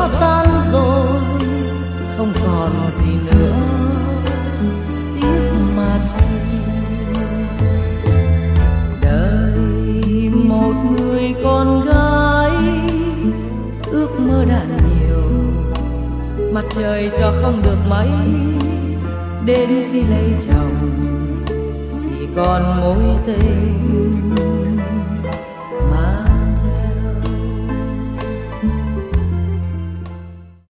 nó tan rồi, không còn gì nữa tiếc mà chi. Đời một người con gái ước mơ đã nhiều, mặt trời cho không được mấy, đến khi lấy chồng chỉ còn mối tình